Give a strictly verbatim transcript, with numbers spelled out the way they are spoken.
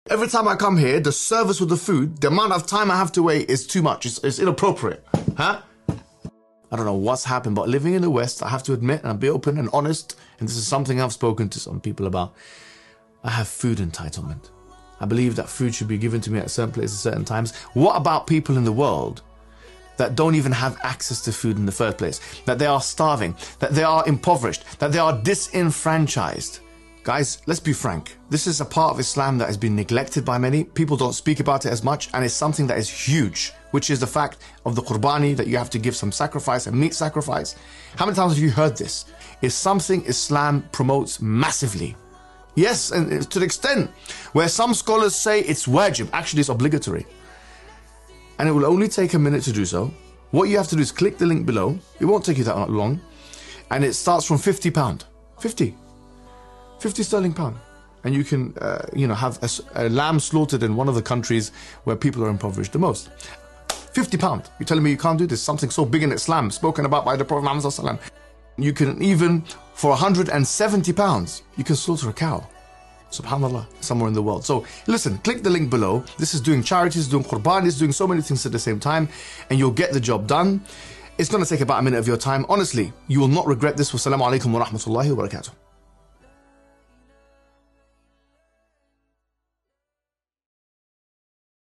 Every time I come here, the service with the food, the amount of time I have to wait is too much. It's, it's inappropriate. Huh? I don't know what's happened, but living in the West, I have to admit, and I'll be open and honest, and this is something I've spoken to some people about, I have food entitlement. I believe that food should be given to me at certain places at certain times. What about people in the world that don't even have access to food in the first place? That they are starving, that they are impoverished, that they are disenfranchised. Guys, let's be frank. This is a part of Islam that has been neglected by many. People don't speak about it as much, and it's something that is huge, which is the fact of the qurbani, that you have to give some sacrifice, a meat sacrifice. How many times have you heard this? It's something Islam promotes massively. Yes, and to the extent where some scholars say it's wajib, actually it's obligatory. And it will only take a minute to do so. What you have to do is click the link below. It won't take you that long. And it starts from fifty pounds. fifty. fifty sterling pound. And you can, uh, you know, have a, a lamb slaughtered in one of the countries where people are impoverished the most. fifty pounds. You're telling me you can't do this? Something so big in Islam, spoken about by the Prophet Muhammad. You can even, for one hundred seventy pounds, you can slaughter a cow. Subhanallah, somewhere in the world. So listen, click the link below. This is doing charities, doing qurbanis, doing so many things at the same time, and you'll get the job done. It's going to take about a minute of your time. Honestly, you will not regret this. Wassalamu alaikum wa rahmatullahi wa barakatuh.